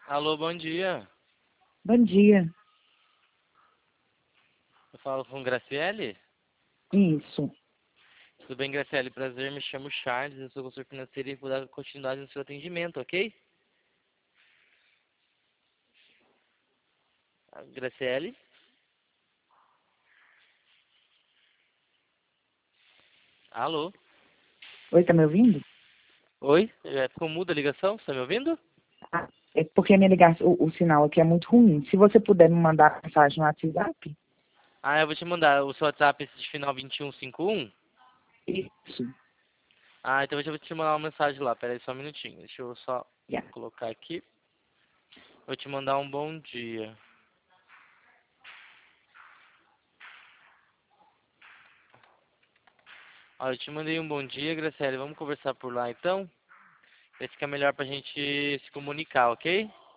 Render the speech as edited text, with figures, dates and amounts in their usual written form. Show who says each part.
Speaker 1: Alô, bom dia.
Speaker 2: Bom dia.
Speaker 1: Eu falo com Graciele?
Speaker 2: Isso.
Speaker 1: Tudo bem, Graciele? Prazer, me chamo Charles, eu sou consultor financeiro e vou dar continuidade no seu atendimento, ok? Graciele? Alô?
Speaker 2: Oi, tá me ouvindo?
Speaker 1: Oi? Ficou muda a ligação? Você tá me ouvindo?
Speaker 2: Ah, é porque a minha ligação, o sinal aqui é muito ruim. Se você puder me mandar mensagem no WhatsApp.
Speaker 1: Eu vou te mandar o seu WhatsApp esse de final 2151.
Speaker 2: Isso.
Speaker 1: Então eu já vou te mandar uma mensagem lá. Pera aí só um minutinho. Deixa eu só
Speaker 2: Yeah.
Speaker 1: colocar aqui. Vou te mandar um bom dia. Eu te mandei um bom dia, Graciele. Vamos conversar por lá então? Vai ficar melhor pra gente se comunicar, ok?